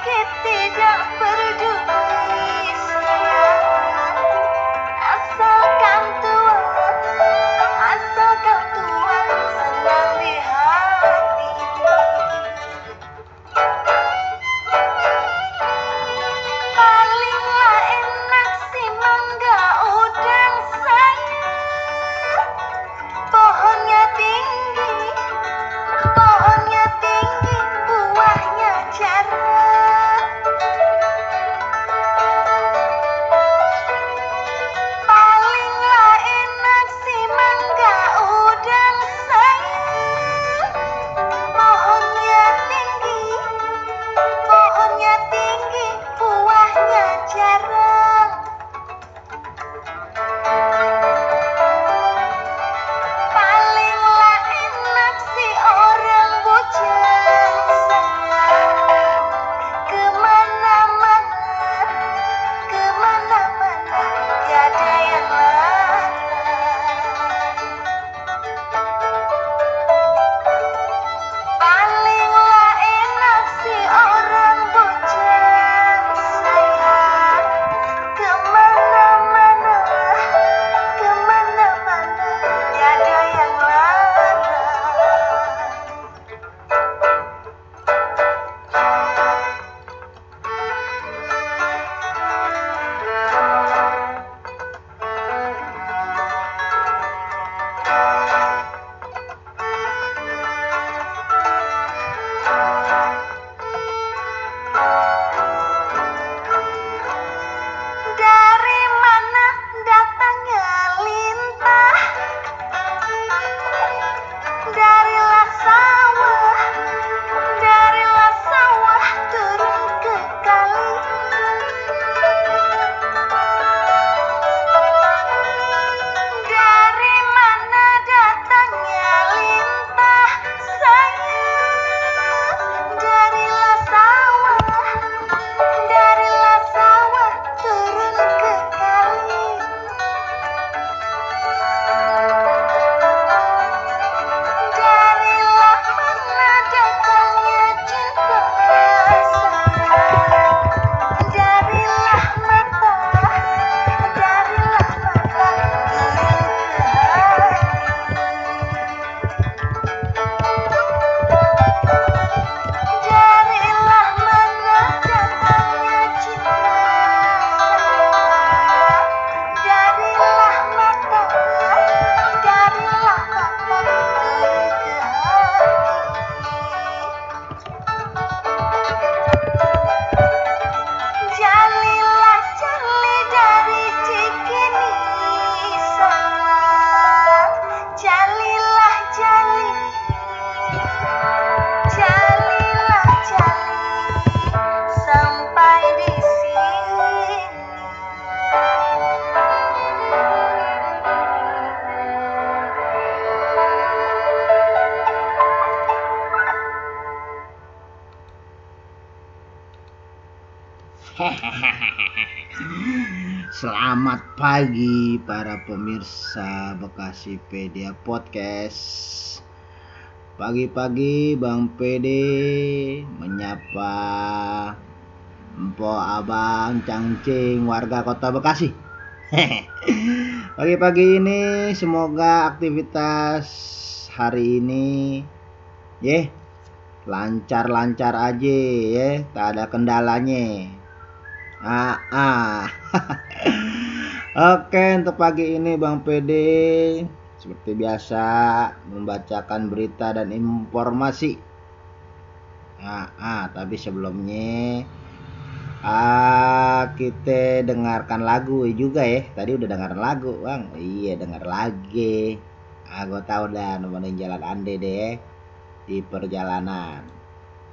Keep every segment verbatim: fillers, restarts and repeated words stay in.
sakit tidak peduli sayang, asalkan tua, asalkan tua senang di hati. Palinglah enak si mangga udang sayang, pohonnya tinggi, pohonnya tinggi, buahnya jarang. Palinglah enak si mangga udang sayang, pohonnya tinggi, pohonnya tinggi, buahnya jarang. Palinglah enak si orang bujang sayang, kemana-mana, kemana-mana, tiada yang larang. Palinglah enak si orang bujang sayang, kemana-mana, kemana-mana, tiada yang larang. Dari mana datangnya lintah? Darilah sawah, darilah sawah turun ke kali. Dari mana datangnya lintah sayang? Darilah sawah, darilah sawah turun ke kali. Darilah mana datangnya cinta sayang? Darilah mata, darilah mata turun ke hati. Darilah mana datangnya cinta sayang? Darilah mata, darilah mata turun ke hati. Jalilah jali dari Cikini sayang, jalilah jali, jalilah jali sampai di sini. Selamat pagi para pemirsa Bekasipedia Podcast. Pagi-pagi Bang Pede menyapa Empo Abang Cangcing warga Kota Bekasi. Pagi-pagi ini semoga aktivitas hari ini ye lancar-lancar aja ya, tak ada kendalanya. Ah, ah. Oke, untuk pagi ini Bang Pede seperti biasa membacakan berita dan informasi. Ah, ah. Tapi sebelumnya ah, kita dengarkan lagu juga ya. Tadi udah dengar lagu Bang. Iya, dengar lagi. Ah, gue tahu dah nemenin jalan ande deh di perjalanan.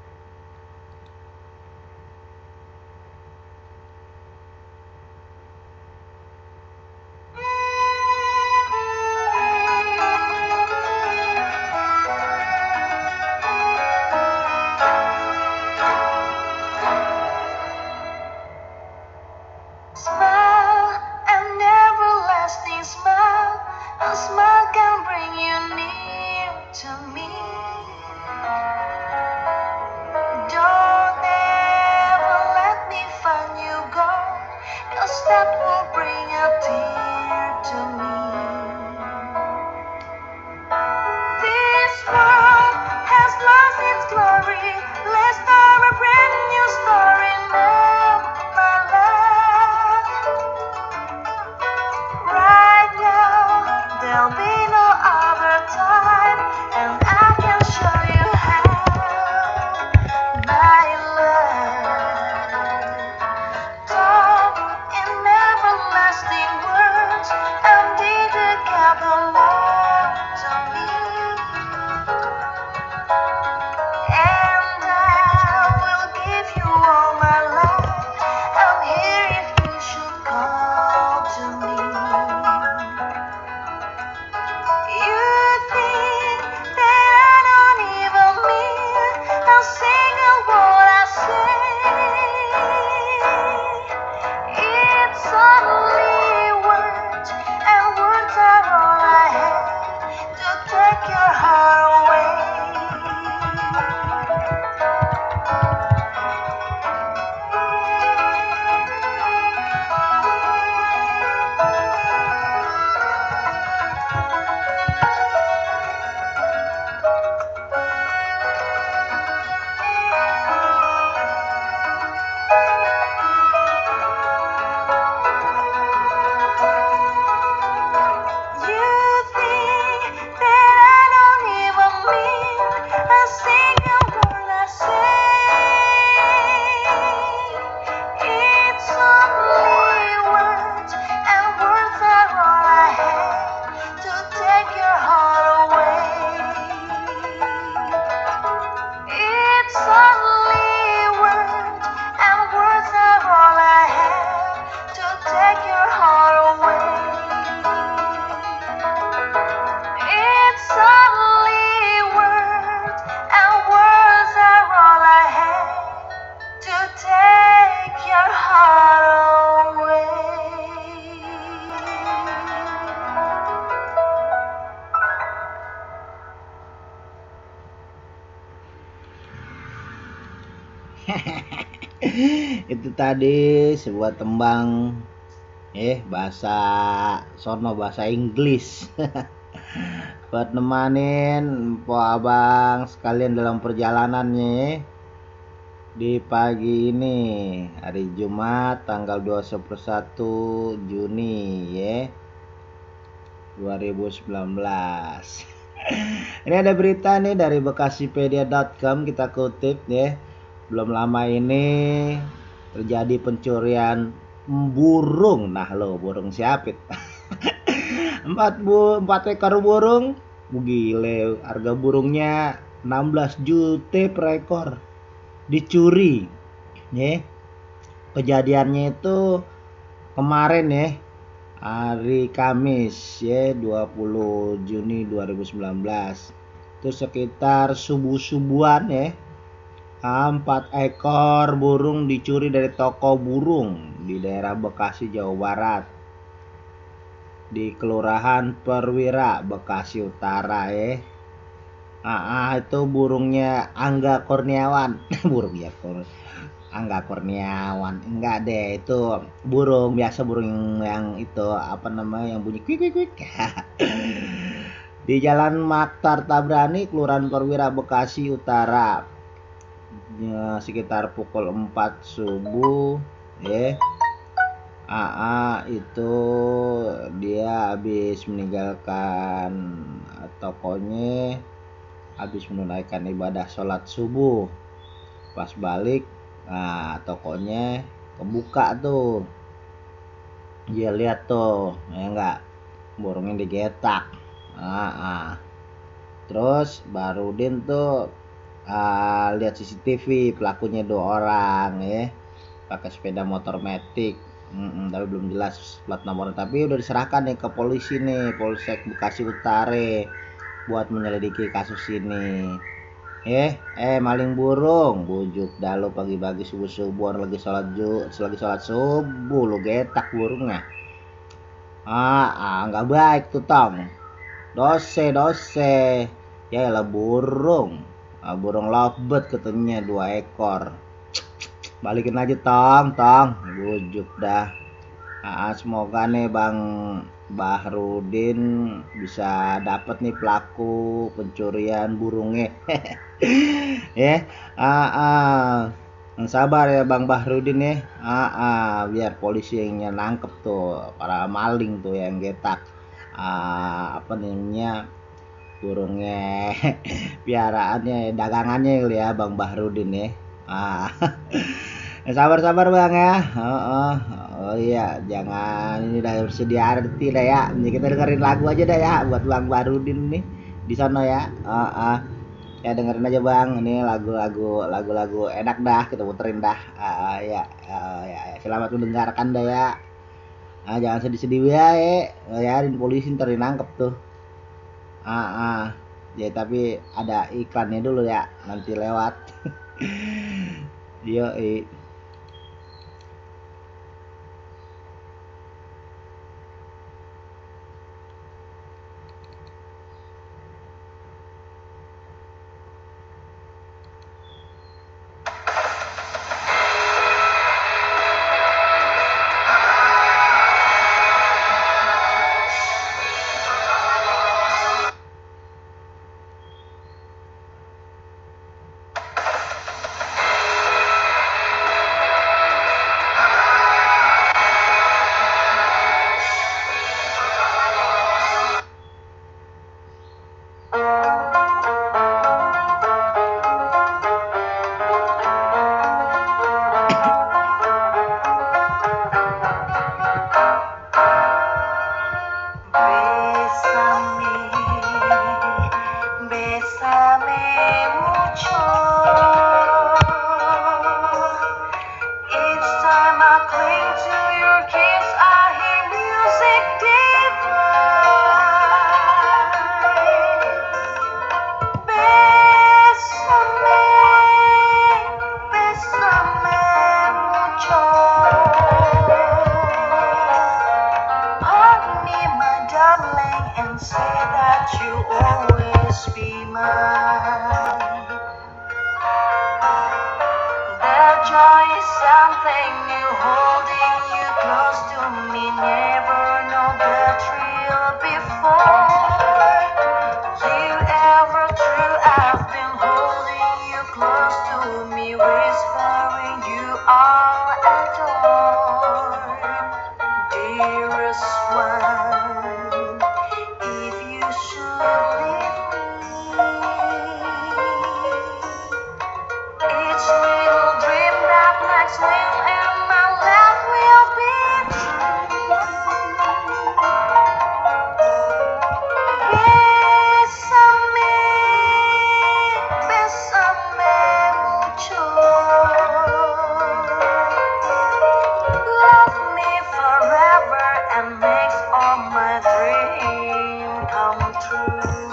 Smile, an everlasting smile, a smile can bring you near to me. a single word I say. It's only words, and words are all I have to take your heart away. You think that I don't even mean a single word I say. It's only words, and words are all I have to take your heart away. It's only words, and words are all I have to take your heart away. It's only words, and words are all I have to take your heart away. Itu tadi sebuah tembang eh bahasa sono, bahasa Inggris. Buat nemanin po abang sekalian dalam perjalanannya di pagi ini, hari Jumat tanggal dua puluh satu Juni ya dua ribu sembilan belas. Ini ada berita nih dari bekasipedia dot com, kita kutip ya. Belum lama ini terjadi pencurian burung. Nah lo, burung siapit. empat bu empat ekor burung. Gile, harga burungnya enam belas juta per ekor. Dicuri. Ya. Kejadiannya itu kemarin ya. Hari Kamis ya dua puluh Juni dua ribu sembilan belas. Itu sekitar subuh-subuhan ya. Empat ekor burung dicuri dari toko burung di daerah Bekasi, Jawa Barat. Di Kelurahan Perwira, Bekasi Utara ya. Ah, ah itu burungnya Angga Kurniawan. Burung ya Angga Kurniawan. Enggak deh, itu burung biasa, burung yang itu apa namanya yang bunyi kuik kuik kuik. Di Jalan Maktar Tabrani, Kelurahan Perwira, Bekasi Utara. Ya, sekitar pukul empat subuh ya. A A itu dia habis meninggalkan tokonya, habis menunaikan ibadah sholat subuh. Pas balik, nah tokonya kebuka tuh. Dia lihat tuh, ya enggak, burungnya digetak. Ah, ah. Terus Barudin tuh uh, lihat C C T V, pelakunya dua orang ya, pakai sepeda motor matic. Mm-mm, tapi belum jelas plat nomornya, tapi udah diserahkan nih ke polisi nih, Polsek Bekasi Utara buat menyelidiki kasus ini. Eh, eh maling burung, bujuk dah lo pagi-pagi subuh-subuh lagi sholat ju, lagi sholat subuh lo getak burungnya. Ah, ah nggak baik tuh tong. Dose dose. Ya lah burung. Ah, burung lovebird katanya dua ekor. Balikin aja tong, tong. Bujuk dah. Ah, semoga nih Bang Bahrudin bisa dapat nih pelaku pencurian burungnya. Ya, ah, ah. Sabar ya Bang Bahrudin ya. Ah, ah. Biar polisi yang nangkep tuh para maling tuh yang getak. Ah, apa namanya burungnya piaraannya, dagangannya ya Bang Bahrudin ya. Ah. Sabar-sabar Bang ya. Oh, oh, oh iya, jangan ini dah bersedia arti dah ya. Ini kita dengerin lagu aja dah ya buat Bang Bahrudin nih di sana ya. Oh, oh. Ya dengerin aja Bang, ini lagu-lagu lagu-lagu enak dah kita puterin dah. Ah, ya, ah, ya, selamat mendengarkan dah ya. Ah, jangan sedih-sedih ya, eh. Ya, di polisi ntar nangkep tuh. Ah, ah. Ya tapi ada iklannya dulu ya, nanti lewat. Yoi. Bésame, bésame mucho. Each time I cling to your kiss, I hear music divine. Bésame, bésame mucho. Hug me, my darling, and say that you always be mine. The joy is something new, holding you close to me. Never know the thrill before. You ever true, I've been holding you close to me, whispering you all adore. Dearest one, if you should leave me, each little dream that makes real and my love will be true. Bésame, bésame mucho. Love me forever and makes all my dreams come true.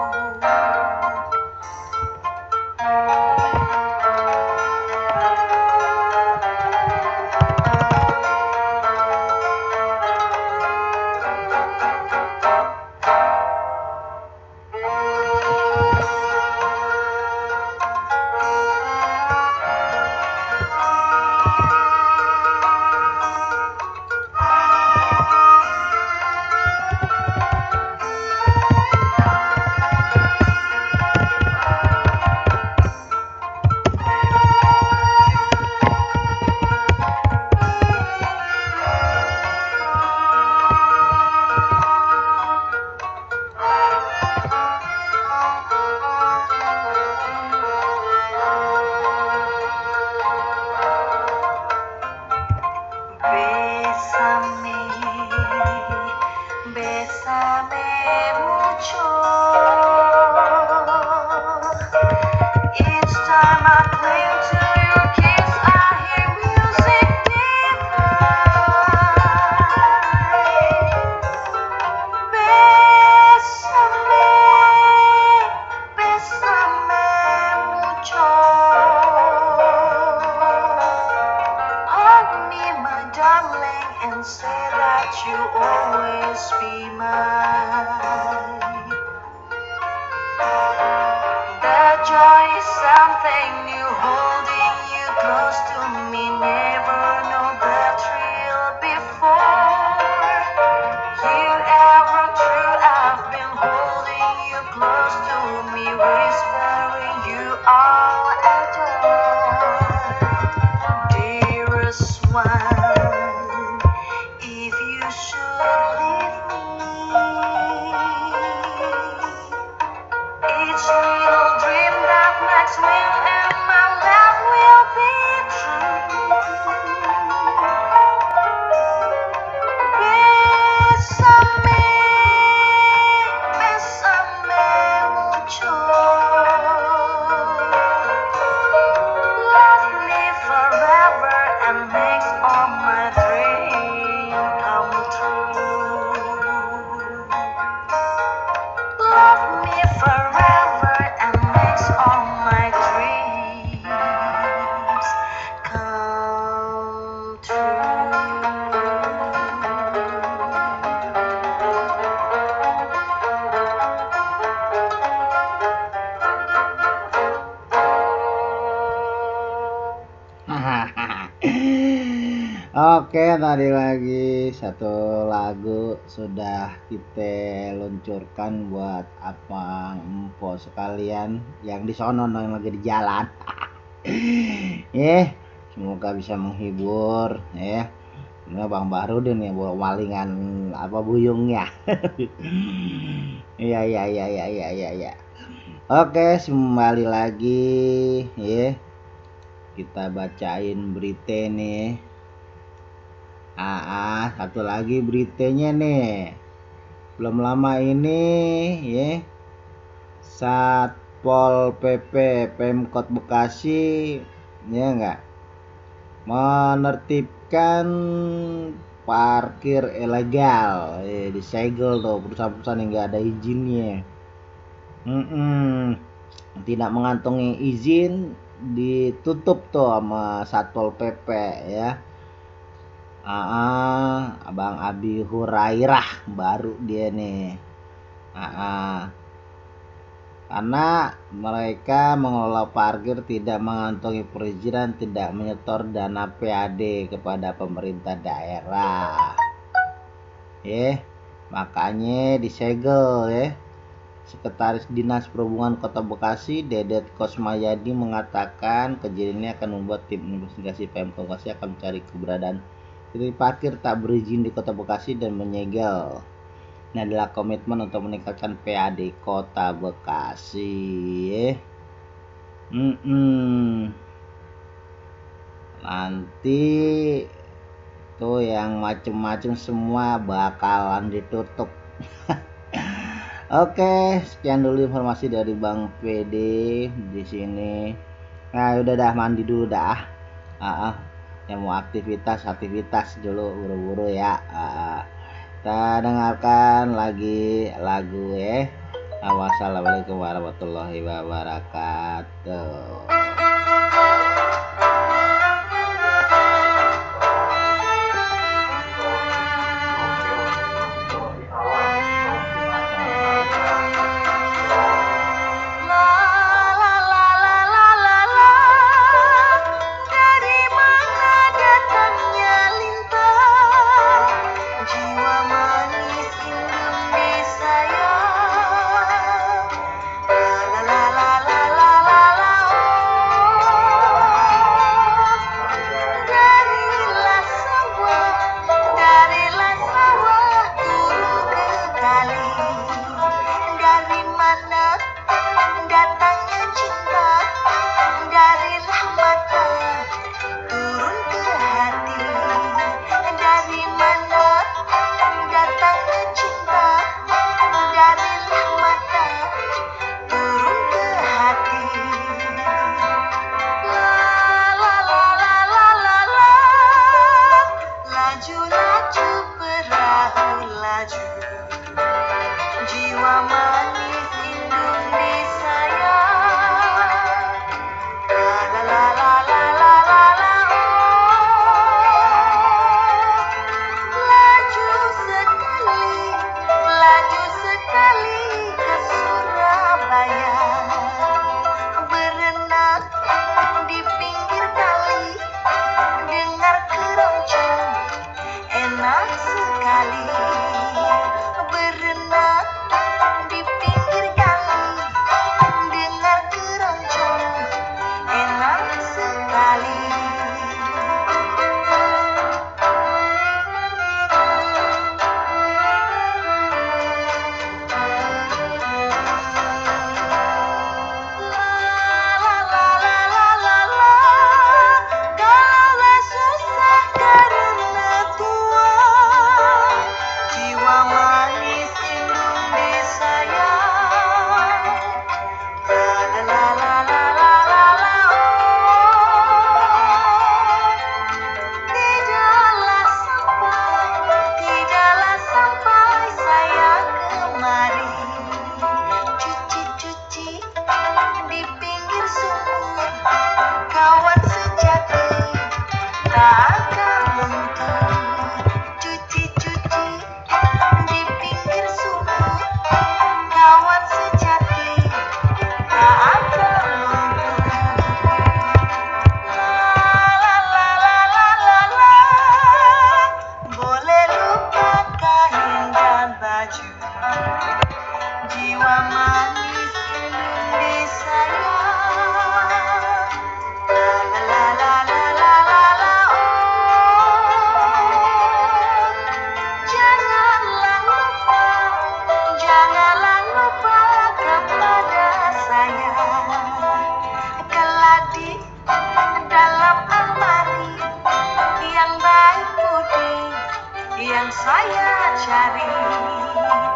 Bésame, bésame mucho. Each time I cling to your kiss, I hear music divine. Bésame, bésame mucho. Hug me, my darling, and say that you always be mine. The joy is something new, holding you close to me. Never know the thrill before. You ever true, I've been holding you close to me, whispering you all adore. Dearest one, if you should leave me, Oke, tadi lagi satu lagu sudah kita luncurkan buat abang empo sekalian yang di sono yang lagi di jalan. Eh, semoga bisa menghibur ya. Ini Bang Bahrudin ya, bolak malingan apa buyungnya. Iya iya iya iya iya iya iya. Oke, kembali lagi ya. Kita bacain berita nih. Ah, ah, satu lagi beritanya nih. Belum lama ini ya. Satpol P P Pemkot Bekasi ya enggak menertibkan parkir ilegal, eh, disegel tuh perusahaan-perusahaan yang nggak ada izinnya. Mm-mm. Tidak mengantongi izin ditutup tuh sama Satpol P P ya. Ah, Abang Abi Hurairah baru dia nih. Ah, karena mereka mengelola parkir tidak mengantongi perizinan, tidak menyetor dana P A D kepada pemerintah daerah. Ya, makanya disegel ya. Sekretaris Dinas Perhubungan Kota Bekasi, Dedet Kosmayadi mengatakan kejadian ini akan membuat tim investigasi Pemkot Bekasi akan mencari keberadaan titik parkir tak berizin di Kota Bekasi dan menyegel. Ini adalah komitmen untuk meningkatkan P A D Kota Bekasi. Hmm. Nanti tuh yang macem-macem semua bakalan ditutup. Oke, sekian dulu informasi dari Bang P D di sini. Nah, udah dah mandi dulu dah. Ah, ah. Yang mau aktivitas aktivitas dulu buru-buru ya. Ah, ah. Kita dengarkan lagi lagu ya. Wassalamualaikum warahmatullahi wabarakatuh. yang saya cari.